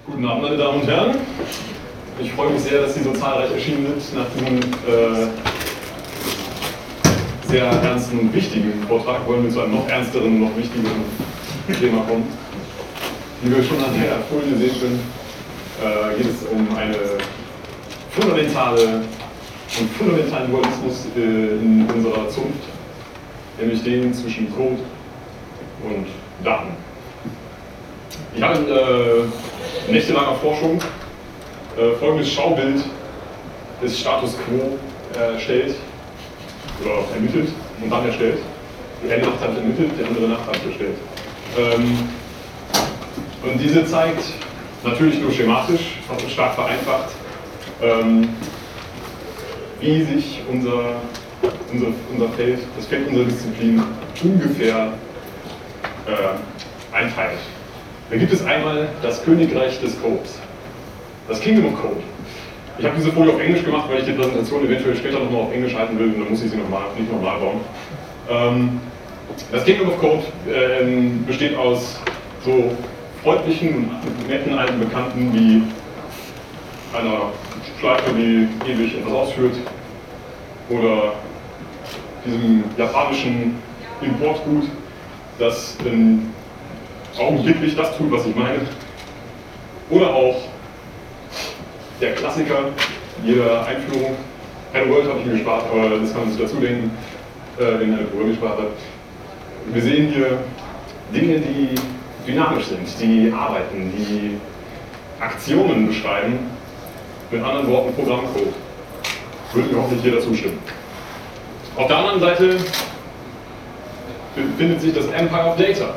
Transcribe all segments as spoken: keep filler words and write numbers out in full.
Guten Abend, meine Damen und Herren. Ich freue mich sehr, dass Sie so zahlreich erschienen sind nach diesem äh, sehr ernsten und wichtigen Vortrag. Wollen wir zu einem noch ernsteren, noch wichtigeren Thema kommen. Wie wir schon an der Folie sehen können, äh, geht es um eine fundamentale und fundamentalen Dualismus äh, in unserer Zunft, nämlich den zwischen Code und Daten. Ich habe in äh, nächtelanger Forschung äh, folgendes Schaubild des Status Quo erstellt oder ermittelt und dann erstellt. Die eine Nacht hat ermittelt, die andere Nacht hat erstellt. Ähm, und diese zeigt natürlich nur schematisch, stark vereinfacht, ähm, wie sich unser, unser, unser Feld, das Feld unserer Disziplin ungefähr äh, einteilt. Da gibt es einmal das Königreich des Codes, das Kingdom of Code. Ich habe diese Folie auf Englisch gemacht, weil ich die Präsentation eventuell später nochmal auf Englisch halten will, und dann muss ich sie noch mal, nicht nochmal bauen. Ähm, das Kingdom of Code äh, besteht aus so freundlichen und netten alten Bekannten wie einer Schleife, die ewig etwas ausführt, oder diesem japanischen Importgut, das in augenblicklich das tut, was ich meine. Oder auch der Klassiker jeder Einführung. Hello World habe ich mir gespart, aber das kann man sich dazu denken, äh, in eine Programmiersprache. Wir sehen hier Dinge, die dynamisch sind, die arbeiten, die Aktionen beschreiben. Mit anderen Worten Programmcode. Würde mir hoffentlich jeder zustimmen. Auf der anderen Seite befindet sich das Empire of Data.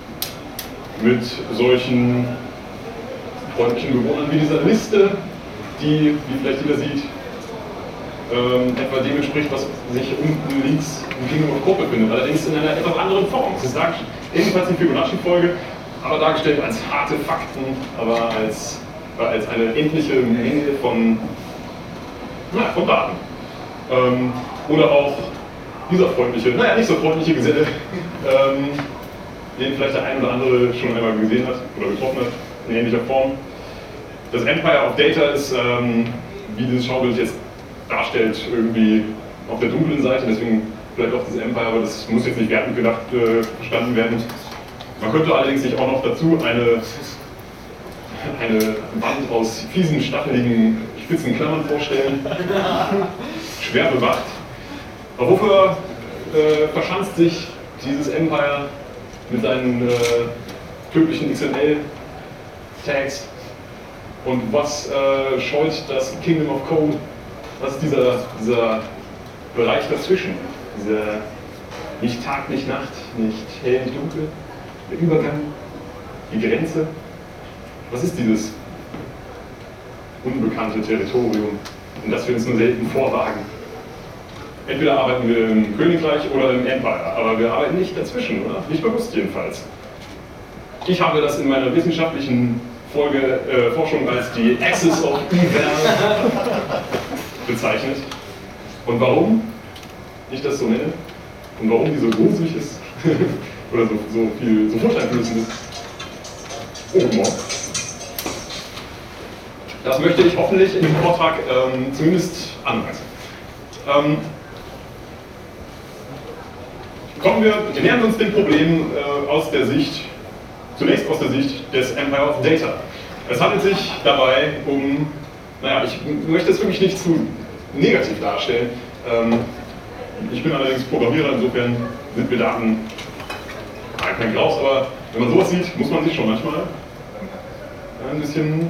Mit solchen freundlichen Bewohnern wie dieser Liste, die, wie vielleicht jeder sieht, ähm, etwa dem entspricht, was sich unten links im Kingdom of Code befindet, allerdings in einer etwas anderen Form. Es ist ebenfalls die Fibonacci-Folge, aber dargestellt als harte Fakten, aber als, äh, als eine endliche Menge von, na, von Daten. Ähm, oder auch dieser freundliche, naja, nicht so freundliche Geselle, ähm, den vielleicht der ein oder andere schon einmal gesehen hat oder getroffen hat, in ähnlicher Form. Das Empire of Data ist, ähm, wie dieses Schaubild jetzt darstellt, irgendwie auf der dunklen Seite, deswegen vielleicht auch das Empire, aber das muss jetzt nicht wertend gedacht äh, verstanden werden. Man könnte allerdings sich auch noch dazu eine, eine Wand aus fiesen, stacheligen, spitzen Klammern vorstellen, schwer bewacht. Aber wofür äh, verschanzt sich dieses Empire mit seinen äh, tödlichen X M L-Tags? Und was äh, scheut das Kingdom of Code? Was ist dieser, dieser Bereich dazwischen? Dieser nicht Tag, nicht Nacht, nicht hell, nicht dunkel, der Übergang, die Grenze? Was ist dieses unbekannte Territorium, in das wir uns nur selten vorwagen? Entweder arbeiten wir im Königreich oder im Empire, aber wir arbeiten nicht dazwischen, oder? Nicht bewusst jedenfalls. Ich habe das in meiner wissenschaftlichen Folge, äh, Forschung als die Axis of Evil bezeichnet. Und warum ich das so nenne und warum die so gruselig ist oder so, so viel so furchteinflößend ist. Oh, guten Morgen. Das möchte ich hoffentlich in dem Vortrag ähm, zumindest anreißen. Ähm, Kommen wir, wir nähern uns dem Problem äh, aus der Sicht, zunächst aus der Sicht des Empire of Data. Es handelt sich dabei um, naja, ich möchte es wirklich nicht zu negativ darstellen. Ähm, ich bin allerdings Programmierer, insofern sind mir Daten nein, kein Graus, aber wenn man sowas sieht, muss man sich schon manchmal ein bisschen,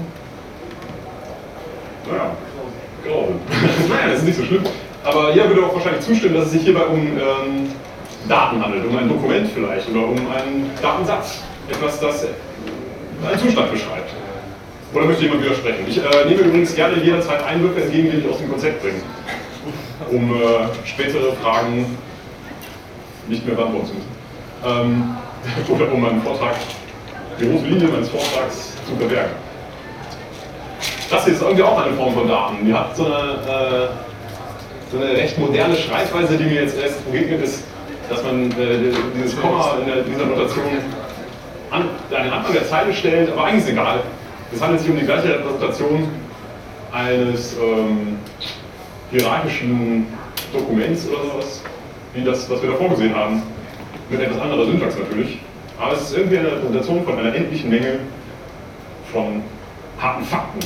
naja, grausen. Naja, das ist nicht so schlimm. Aber ihr würdet auch wahrscheinlich zustimmen, dass es sich hierbei um ähm, Daten handelt, um ein Dokument vielleicht oder um einen Datensatz. Etwas, das einen Zustand beschreibt. Oder möchte jemand widersprechen? Ich äh, nehme übrigens gerne jederzeit Einwürfe entgegen, die mich aus dem Konzept bringen, um äh, spätere Fragen nicht mehr beantworten zu müssen. Ähm, oder um meinen Vortrag, die große Linie meines Vortrags zu verwerten. Das hier ist irgendwie auch eine Form von Daten. Die hat so eine, äh, so eine recht moderne Schreibweise, die mir jetzt erst begegnet ist, dass man äh, dieses Komma in der, dieser Notation an den Anfang der Zeile stellt, aber eigentlich ist es egal. Es handelt sich um die gleiche Repräsentation eines ähm, hierarchischen Dokuments oder sowas, wie das, was wir davor gesehen haben. Mit etwas anderer Syntax natürlich. Aber es ist irgendwie eine Repräsentation von einer endlichen Menge von harten Fakten.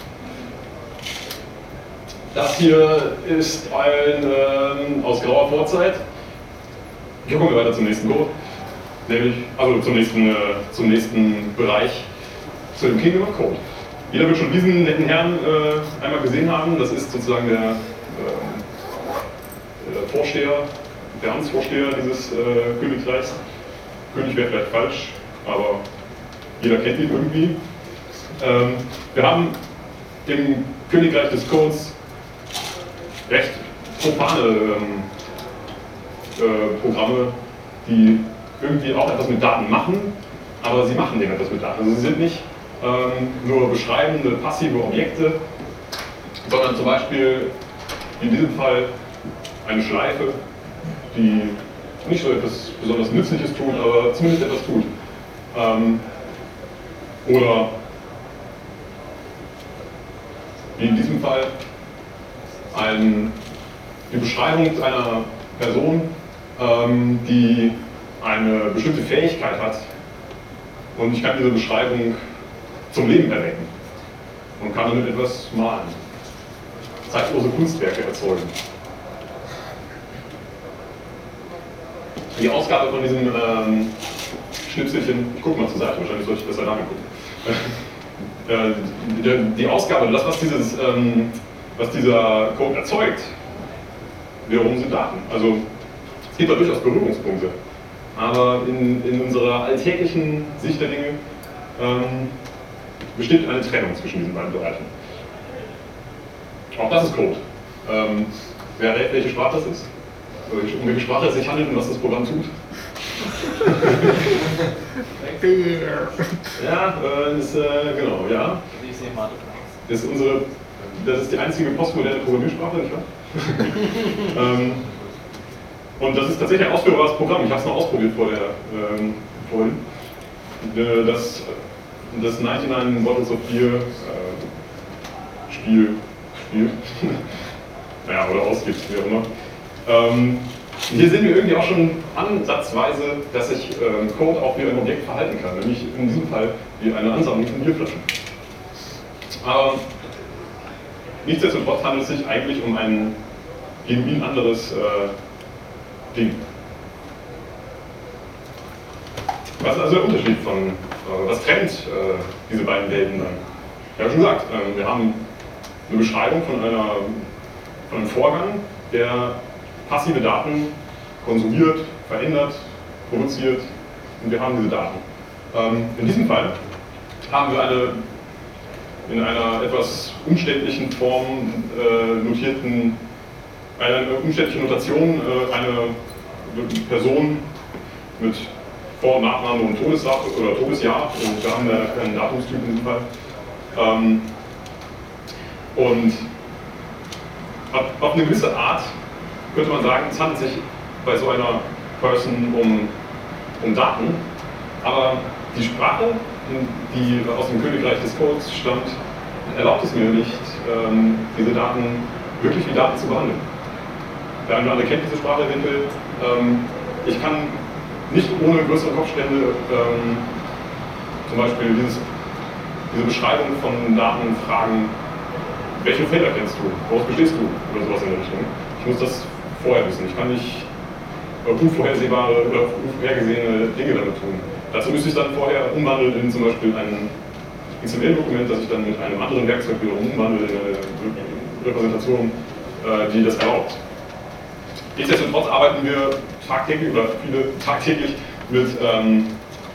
Das hier ist ein ähm, aus grauer Vorzeit. Hier kommen wir weiter zum nächsten Code. Nämlich, also zum nächsten, äh, zum nächsten Bereich, zu dem Kingdom of Code. Jeder wird schon diesen netten Herrn äh, einmal gesehen haben. Das ist sozusagen der, äh, der Vorsteher, der Amtsvorsteher dieses äh, Königreichs. König wäre vielleicht falsch, aber jeder kennt ihn irgendwie. Ähm, wir haben im Königreich des Codes recht profane ähm, äh, Programme, die irgendwie auch etwas mit Daten machen, aber sie machen eben etwas mit Daten. Also sie sind nicht ähm, nur beschreibende, passive Objekte, sondern zum Beispiel in diesem Fall eine Schleife, die nicht so etwas besonders Nützliches tut, aber zumindest etwas tut. Ähm, oder wie in diesem Fall ein, die Beschreibung einer Person, ähm, die eine bestimmte Fähigkeit hat, und ich kann diese Beschreibung zum Leben erwecken und kann damit etwas malen, zeitlose Kunstwerke erzeugen. Die Ausgabe von diesem ähm, Schnipselchen, ich gucke mal zur Seite, wahrscheinlich sollte ich besser nachgucken. äh, die, die Ausgabe, das, was, dieses, ähm, was dieser Code erzeugt, wiederum sind Daten. Also es gibt da durchaus Berührungspunkte. Aber in, in unserer alltäglichen Sicht der Dinge ähm, besteht eine Trennung zwischen diesen beiden Bereichen. Auch das ist Code. Ähm, wer rät, welche Sprache das ist? Um welche Sprache es sich handelt und was das Programm tut? Ja, äh, ist, äh, genau, ja. Das ist, unsere, das ist die einzige postmoderne Programmiersprache, nicht wahr? ähm, und das ist tatsächlich ein ausführbares Programm. Ich habe es noch ausprobiert vorher, ähm, vorhin. Das, das neunundneunzig Bottles of Beer äh, Spiel, Spiel. Naja, oder ausgibt, wie auch immer. Ähm, hier sehen wir irgendwie auch schon ansatzweise, dass sich ähm, Code auch wie ein Objekt verhalten kann, nämlich in diesem Fall wie eine Ansammlung von Bierflaschen. Aber nichtsdestotrotz handelt es sich eigentlich um ein genuin anderes äh, Ding. Was ist also der Unterschied von, äh, was trennt äh, diese beiden Welten dann? Ich habe schon gesagt, äh, wir haben eine Beschreibung von, einer, von einem Vorgang, der passive Daten konsumiert, verändert, produziert, und wir haben diese Daten. Ähm, in diesem Fall haben wir eine in einer etwas umständlichen Form äh, notierten, eine umständliche Notation, äh, eine Person mit Vor- und Nachname und Todesjahr oder Todesjahr, und wir haben ja keinen Datumstyp in diesem Fall. Ähm, und auf eine gewisse Art könnte man sagen, es handelt sich bei so einer Person um, um Daten, aber die Sprache, die aus dem Königreich des Codes stammt, erlaubt es mir nicht, ähm, diese Daten wirklich wie Daten zu behandeln. Der eine oder andere kennt diese Sprache eventuell. Ähm, ich kann nicht ohne größere Kopfstände ähm, zum Beispiel dieses, diese Beschreibung von Daten fragen, welche Felder kennst du, woraus bestehst du, oder sowas in der Richtung. Ich muss das vorher wissen. Ich kann nicht unvorhersehbare oder unvorhergesehene Dinge damit tun. Dazu müsste ich dann vorher umwandeln in zum Beispiel ein X M L-Dokument, das ich dann mit einem anderen Werkzeug wieder umwandle in eine Repräsentation, äh, die das erlaubt. Nichtsdestotrotz arbeiten wir tagtäglich oder viele tagtäglich mit, ähm,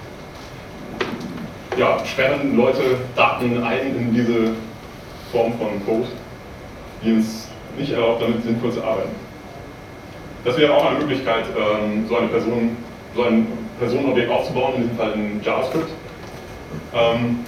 ja, sperren Leute Daten ein in diese Form von Code, die uns nicht erlaubt, damit sinnvoll zu arbeiten. Das wäre auch eine Möglichkeit, ähm, so eine Person, so ein Personenobjekt aufzubauen, in diesem Fall in JavaScript, ähm,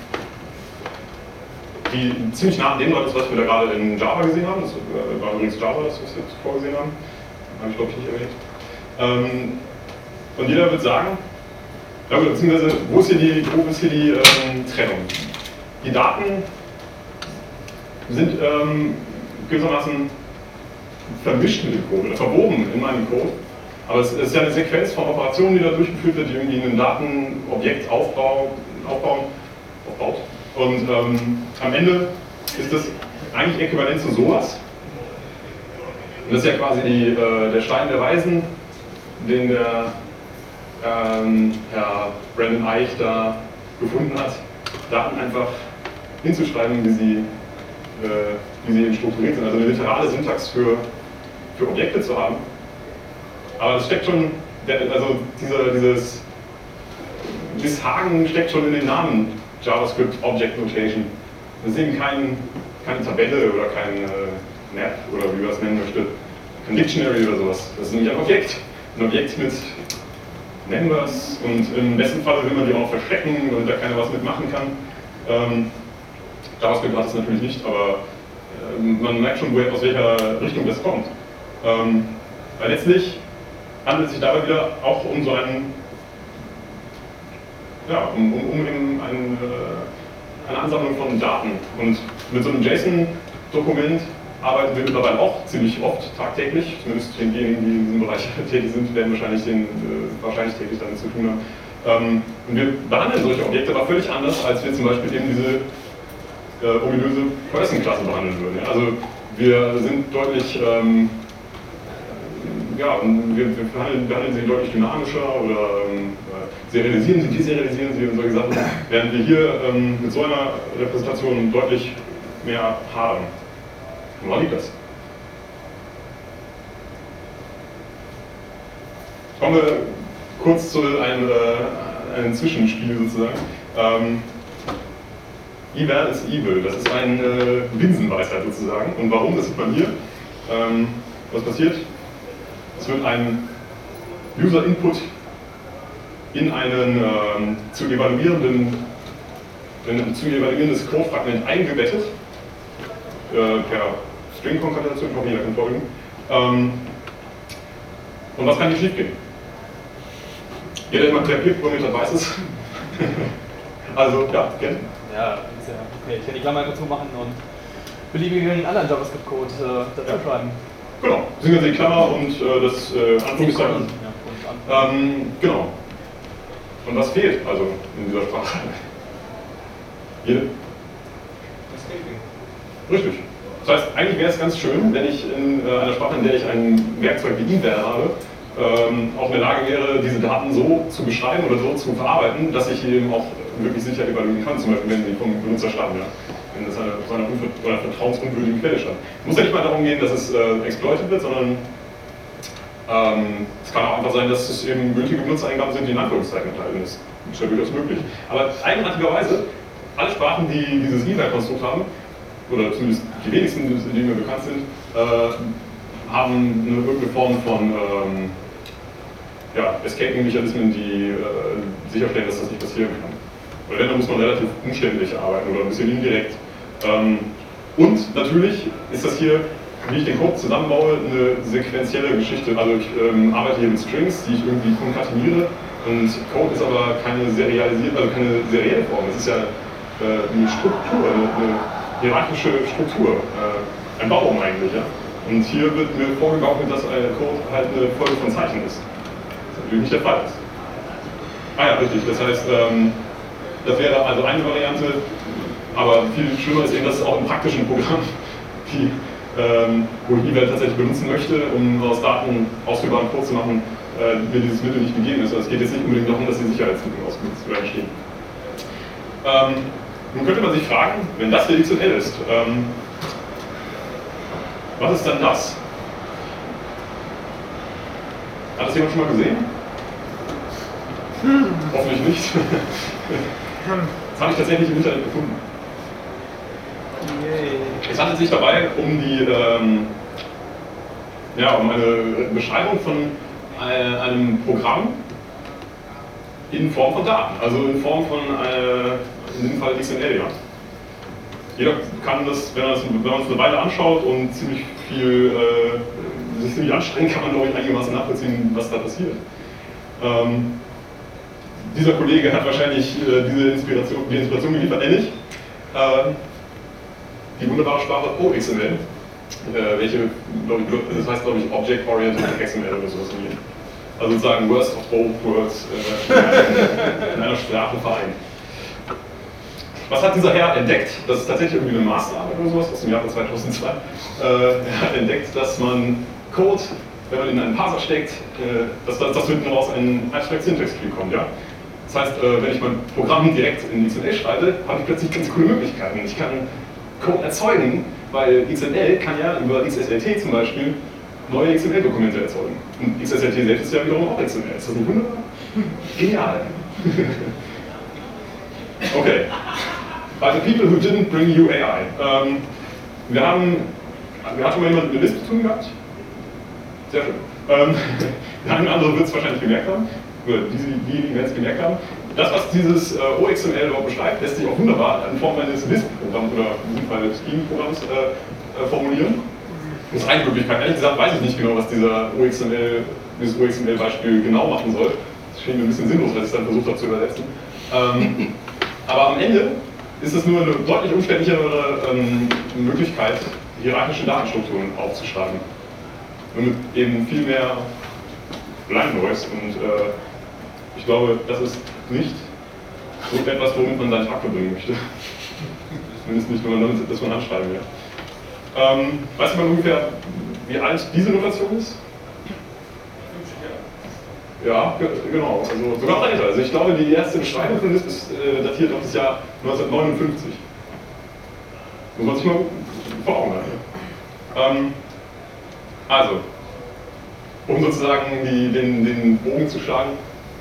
die ziemlich nah an dem ist, was wir da gerade in Java gesehen haben. Das war übrigens Java, das was wir jetzt vorgesehen haben. Habe ich, glaube ich, nicht erwähnt. Ähm, und jeder wird sagen, ja, beziehungsweise, wo ist hier die, wo ist hier die ähm, Trennung? die Daten sind ähm, gewissermaßen vermischt mit dem Code oder verwoben in meinem Code. Aber es ist ja eine Sequenz von Operationen, die da durchgeführt wird, die irgendwie ein Datenobjekt aufbau, aufbauen, aufbaut. Und ähm, am Ende ist das eigentlich äquivalent zu sowas. Und das ist ja quasi die, äh, der Stein der Weisen, den der ähm, Herr Brandon Eich da gefunden hat, Daten einfach hinzuschreiben, wie sie, äh, wie sie eben strukturiert sind. Also eine literale Syntax für, für Objekte zu haben. Aber es steckt schon, also dieser, dieses Misshagen steckt schon in den Namen JavaScript Object Notation. Das ist eben kein, keine Tabelle oder kein äh, Map oder wie man es nennen möchte, kein Dictionary oder sowas. Das ist nämlich ein Objekt. Ein Objekt mit Members und im besten Fall will man die auch verstecken und da keiner was mitmachen kann. Ähm, JavaScript hat es natürlich nicht, aber äh, man merkt schon, woher, aus welcher Richtung das kommt. Ähm, weil letztlich handelt es sich dabei wieder auch um so einen, ja, um, um, um einen, einen, äh, eine Ansammlung von Daten. Und mit so einem JSON-Dokument arbeiten wir mittlerweile auch ziemlich oft, tagtäglich. Zumindest diejenigen, die in diesem Bereich tätig sind, werden wahrscheinlich, den, äh, wahrscheinlich täglich damit zu tun haben. Ähm, und wir behandeln solche Objekte aber völlig anders, als wir zum Beispiel eben diese äh, ominöse Person-Klasse behandeln würden. Ja? Also wir sind deutlich, ähm, ja, wir, wir behandeln, behandeln sie deutlich dynamischer oder ähm, serialisieren sie, deserialisieren sie und solche Sachen, während wir hier ähm, mit so einer Repräsentation deutlich mehr haben. Woran liegt das? Kommen wir kurz zu einem, äh, einem Zwischenspiel sozusagen. Ähm, Eval is evil, das ist eine äh, Binsenweisheit sozusagen. Und warum, das sieht man hier. Ähm, was passiert? Es wird ein User-Input in einen ähm, zu evaluierenden, in ein zu evaluierendes Code-Fragment eingebettet, äh, per String-Konkatenation, ich hoffe, jeder kann folgen. Ähm, und was kann hier schief gehen? Jeder, der mal P H P-Programmiert weiß es. Also, ja, gerne. Ja, ist ja okay. Ich kann die Klammer einfach zumachen und beliebigen anderen JavaScript-Code äh, dazu ja. schreiben. Genau, beziehungsweise die Klammer und äh, das äh, Anführungszeichen. Ja, ähm, genau. Und was fehlt also in dieser Sprache? Jede? Das Richtig. Das heißt, eigentlich wäre es ganz schön, wenn ich in äh, einer Sprache, in der ich ein Werkzeug wie Eval habe, ähm, auch in der Lage wäre, diese Daten so zu beschreiben oder so zu verarbeiten, dass ich eben auch wirklich sicher evaluieren kann, zum Beispiel wenn sie vom Benutzer stammen, ja? Wenn das eine, so einer oder vertrauensunwürdigen Quelle stammt. Es muss ja nicht mal darum gehen, dass es äh, exploited wird, sondern ähm, es kann auch einfach sein, dass es eben gültige Benutzereingaben sind, die in Anführungszeichen enthalten ist. Das ist ja durchaus möglich. Aber eigenartigerweise, alle Sprachen, die dieses Eval-Konstrukt haben, oder zumindest die wenigsten, die mir bekannt sind, äh, haben eine, irgendeine Form von ähm, ja, Escaping-Mechanismen, die äh, sicherstellen, dass das nicht passieren kann. Oder wenn, dann muss man relativ umständlich arbeiten oder ein bisschen indirekt. Ähm, und natürlich ist das hier, wie ich den Code zusammenbaue, eine sequentielle Geschichte. Also ich ähm, arbeite hier mit Strings, die ich irgendwie konkateniere. Und Code ist aber keine serialisierte, also keine serielle Form. Es ist ja äh, eine Struktur, eine, eine hierarchische Struktur, äh, ein Baum eigentlich. Ja? Und hier wird mir vorgegaukelt, dass ein Code halt eine Folge von Zeichen ist. Was natürlich nicht der Fall ist. Ah ja, richtig. Das heißt, ähm, das wäre also eine Variante, aber viel schlimmer ist eben, dass es auch im praktischen Programm, die, ähm, wo ich Eval tatsächlich benutzen möchte, um aus Daten ausführbaren Code zu machen, äh, mir dieses Mittel nicht gegeben ist. Also es geht jetzt nicht unbedingt darum, dass die Sicherheitslücken ausgenutzt werden stehen. Ähm, nun könnte man sich fragen, wenn das der X M L ist, ähm, was ist dann das? Hat das jemand schon mal gesehen? Hm. Hoffentlich nicht. Das habe ich tatsächlich im Internet gefunden. Es handelt sich dabei um die, ähm, ja, um eine Beschreibung von einem Programm in Form von Daten, also in Form von, äh, in diesem Fall X M L. Ja. Jeder kann das, wenn man es wenn man es eine Weile anschaut und ziemlich viel, äh, sich ziemlich anstrengt, kann man, glaube ich, einigermaßen nachvollziehen, was da passiert. Ähm, dieser Kollege hat wahrscheinlich äh, diese Inspiration, die Inspiration geliefert, ähnlich. äh, die wunderbare Sprache O X M L, äh, welche, glaube ich, das heißt, glaube ich, Object-Oriented X M L oder sowas in Also sozusagen Worst of both worlds äh, in einer Sprache vereint. Was hat dieser Herr entdeckt? Das ist tatsächlich irgendwie eine Masterarbeit oder sowas aus dem Jahre zweitausendzwei. Äh, er hat entdeckt, dass man Code, wenn man in einen Parser steckt, äh, dass, dass hinten raus ein Abstract Syntax Tree kommt. Ja? Das heißt, äh, wenn ich mein Programm direkt in X M L schreibe, habe ich plötzlich ganz coole Möglichkeiten. Ich kann Code erzeugen, weil X M L kann ja über X S L T zum Beispiel neue X M L-Dokumente erzeugen. Und X S L T selbst ist ja wiederum auch X M L. Ist das nicht wunderbar? Genial. Okay. By the people who didn't bring you A I. Ähm, wir haben, wir hatten mal jemand mit Lisp zu tun gehabt? Sehr schön. Ähm, der eine oder andere wird es wahrscheinlich gemerkt haben, oder diejenigen werden es gemerkt haben. Das, was dieses äh, O X M L überhaupt beschreibt, lässt sich auch wunderbar in Form eines Lisp-Programms oder in diesem Fall Scheme-Programms äh, äh, formulieren. Das ist eine Möglichkeit. Ehrlich gesagt weiß ich nicht genau, was dieser O X M L, dieses O X M L-Beispiel genau machen soll. Das schien mir ein bisschen sinnlos, als ich es dann versucht habe zu übersetzen. Ähm, aber am Ende ist es nur eine deutlich umständlichere ähm, Möglichkeit, hierarchische Datenstrukturen aufzuschreiben. Und mit eben viel mehr Line Noise. Und äh, ich glaube, das ist nicht so etwas, womit man seinen Tag verbringen möchte. Zumindest nicht, wenn man damit, dass man anschreiben will. Ähm, weiß man ungefähr, wie alt diese Notation ist? Ja, genau, also sogar noch älter. Also ich glaube, die erste Beschreibung von Lisp ist äh, datiert auf das Jahr neunzehnhundertneunundfünfzig. Muss man sich mal vor Augen halten. Ähm, also, um sozusagen die, den, den Bogen zu schlagen,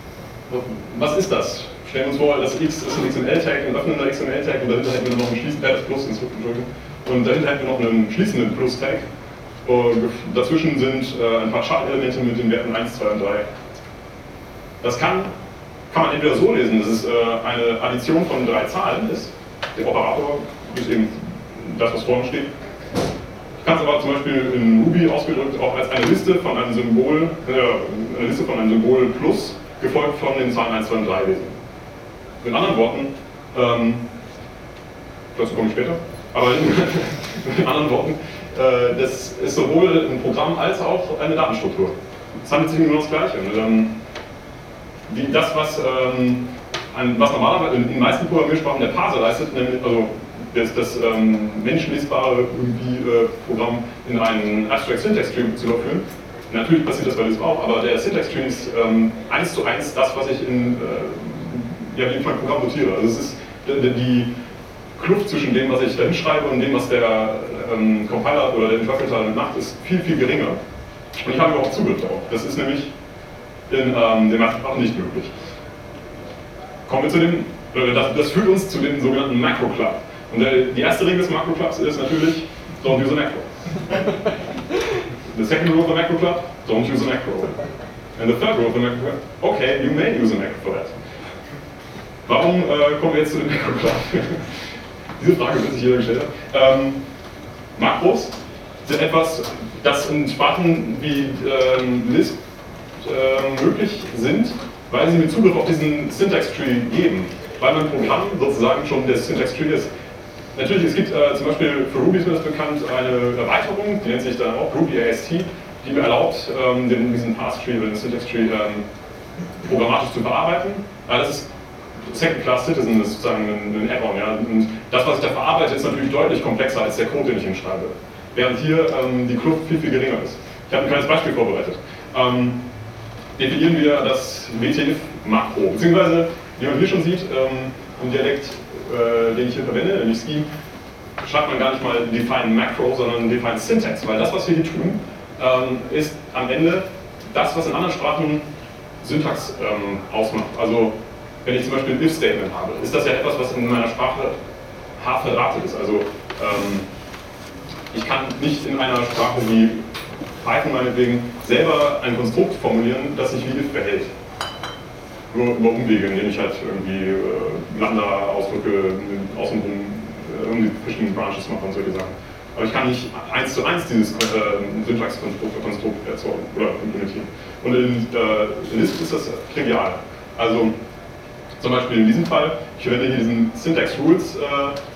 was ist das? Stellen wir uns vor, das X ist ein X M L-Tag, ein öffnender X M L-Tag und dahinter hätten wir noch einen schließenden, äh, das Plus, Entschuldigung, und dahinter hätten wir noch einen schließenden Plus-Tag. Dazwischen sind äh, ein paar Chart-Elemente mit den Werten eins, zwei und drei. Das kann, kann man entweder so lesen, dass es äh, eine Addition von drei Zahlen ist. Der Operator ist eben das, was vorne steht. Ich kann es aber zum Beispiel in Ruby ausgedrückt auch als eine Liste von einem Symbol, äh, eine Liste von einem Symbol plus, gefolgt von den Zahlen eins, zwei und drei lesen. Mit anderen Worten, ähm, dazu komme ich später, aber in, mit anderen Worten, äh, das ist sowohl ein Programm als auch eine Datenstruktur. Es handelt sich nur um das Gleiche. Ähm, wie das, was, ähm, ein, was normalerweise in den meisten Programmiersprachen der Parser leistet, nämlich also das, das ähm, menschenlesbare äh, Programm in einen Abstract Syntax Tree zu überführen. Natürlich passiert das bei Lisp auch, aber der Syntax Tree ist ähm, eins zu eins das, was ich in, äh, ja, in jedem Fall Programm notiere. Also es ist die, die Kluft zwischen dem, was ich da hinschreibe und dem, was der ähm, Compiler oder der Interpreter damit macht, ist viel, viel geringer. Und ich habe überhaupt Zugriff darauf. Das ist nämlich in ähm, den meisten Sprachen nicht möglich. Kommen wir zu dem, äh, das, das führt uns zu dem sogenannten Macro Club. Und der, die erste Regel des Macro Clubs ist natürlich, don't use a macro. The second rule of the macro club, don't use a macro. And the third rule of the macro club, okay, you may use a macro for that. Warum äh, kommen wir jetzt zu dem Macro Club? Diese Frage wird sich jeder gestellt haben. Ähm, Makros sind etwas, das in Sprachen wie ähm, Lisp äh, möglich sind, weil sie mit Zugriff auf diesen Syntax Tree geben. Weil mein Programm sozusagen schon der Syntax Tree ist. Natürlich, es gibt äh, zum Beispiel für Ruby ist mir das bekannt eine Erweiterung, die nennt sich dann auch Ruby A S T, die mir erlaubt, ähm, den, diesen Parse-Tree oder den Syntax-Tree ähm, programmatisch zu verarbeiten. Ja, das ist Second-Class Citizen, das ist sozusagen ein, ein Add-on. Ja? Und das, was ich da verarbeite, ist natürlich deutlich komplexer als der Code, den ich hinschreibe. Während hier ähm, die Kluft viel, viel geringer ist. Ich habe ein kleines Beispiel vorbereitet. Ähm, definieren wir das W T F-Makro, beziehungsweise, wie man hier schon sieht, ähm, im Dialekt, äh, den ich hier verwende, nämlich Scheme, schreibt man gar nicht mal define Macro, sondern define Syntax, weil das, was wir hier tun, ähm, ist am Ende das, was in anderen Sprachen Syntax ähm, ausmacht. Also, wenn ich zum Beispiel ein If-Statement habe, ist das ja etwas, was in meiner Sprache hart verratet ist. Also, ähm, ich kann nicht in einer Sprache wie Python meinetwegen selber ein Konstrukt formulieren, das sich wie if verhält. Nur über Umwege, indem ich halt irgendwie äh, Lambda-Ausdrücke außenrum äh, irgendwie verschiedene Branches mache und solche Sachen. Aber ich kann nicht eins zu eins dieses äh, Syntax-Konstrukt Konstrukt erzeugen oder implementieren. Und in, äh, in Lisp ist das trivial. Also zum Beispiel in diesem Fall, ich verwende hier diesen Syntax Rules äh,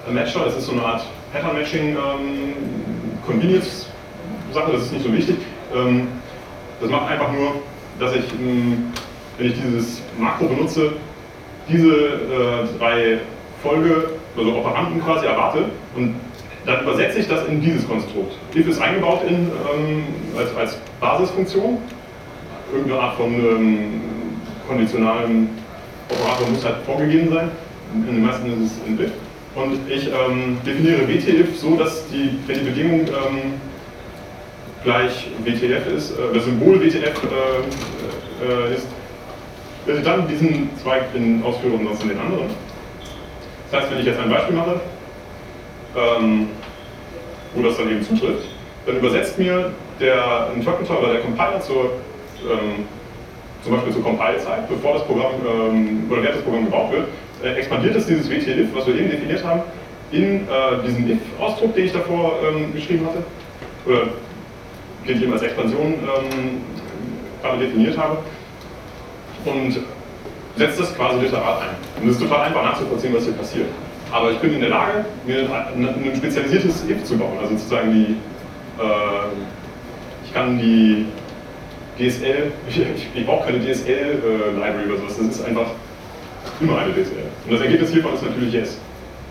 Matcher, das ist so eine Art Pattern-Matching ähm, Convenience-Sache, das ist nicht so wichtig. Ähm, das macht einfach nur, dass ich, ähm, wenn ich dieses Makro benutze, diese äh, drei Folge, also Operanden quasi erwarte und dann übersetze ich das in dieses Konstrukt. If ist eingebaut in, ähm, als, als Basisfunktion, irgendeine Art von ähm, konditionalem Operator muss halt vorgegeben sein, in den meisten ist es in if. Und ich ähm, definiere W T If so, dass die, wenn die Bedingung ähm, gleich W T F ist, äh, das Symbol W T F äh, äh, ist, dass ich dann diesen Zweig in ausführe und sonst in den anderen. Das heißt, wenn ich jetzt ein Beispiel mache, ähm, wo das dann eben zutrifft, dann übersetzt mir der Interpreter oder der Compiler zur, ähm, zum Beispiel zur Compile-Zeit, bevor das Programm ähm, oder während das Programm gebaut wird, äh, expandiert es dieses W T If, was wir eben definiert haben, in äh, diesen if-Ausdruck, den ich davor ähm, geschrieben hatte, oder den ich eben als Expansion ähm, gerade definiert habe, und setzt das quasi literal ein. Und es ist total einfach nachzuvollziehen, was hier passiert. Aber ich bin in der Lage, mir ein, ein spezialisiertes if zu bauen, also sozusagen die, äh, ich kann die D S L, ich, ich, ich brauche keine D S L-Library äh, oder sowas, das ist einfach immer eine D S L. Und das Ergebnis hiervon ist natürlich yes.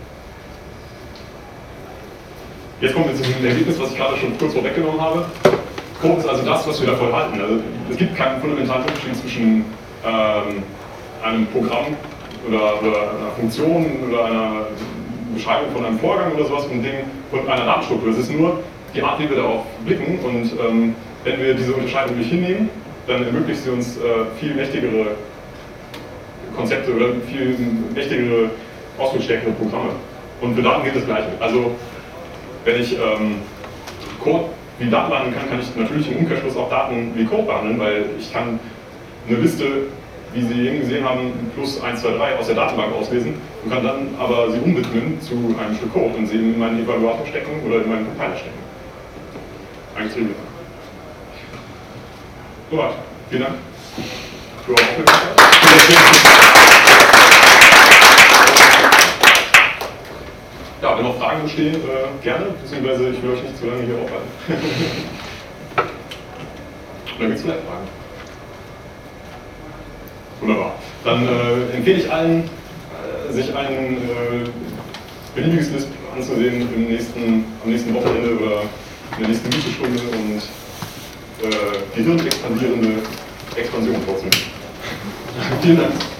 Jetzt kommen wir zu dem Ergebnis, was ich gerade schon kurz vorweggenommen habe. Code ist also das, was wir davon halten. Also, es gibt keinen fundamentalen Unterschied zwischen ähm, einem Programm oder, oder einer Funktion oder einer Beschreibung von einem Vorgang oder sowas und, Ding, und einer Datenstruktur. Es ist nur die Art, wie wir darauf blicken, und ähm, wenn wir diese Unterscheidung nicht hinnehmen, dann ermöglicht sie uns äh, viel mächtigere Konzepte oder viel mächtigere, ausdrucksstärkere Programme. Und für Daten gilt das Gleiche. Also wenn ich ähm, Code wie Daten behandeln kann, kann ich natürlich im Umkehrschluss auch Daten wie Code behandeln, weil ich kann eine Liste, wie Sie eben gesehen haben, plus eins, zwei, drei aus der Datenbank auslesen und kann dann aber sie umwidmen zu einem Stück Code und sie in meinen Evaluator stecken oder in meinen Compiler stecken. Eigentlich trivial. Soweit. Vielen Dank für eure Aufmerksamkeit. Ja, wenn noch Fragen bestehen, äh, gerne, beziehungsweise ich will euch nicht zu lange hier aufhalten. Oder gibt es vielleicht Fragen? Wunderbar. Dann äh, empfehle ich allen, äh, sich ein äh, beliebiges Lisp anzusehen im nächsten, am nächsten Wochenende oder in der nächsten Mietestunde und äh, gehirnexpandierende Expansion vorzunehmen. Vielen Dank.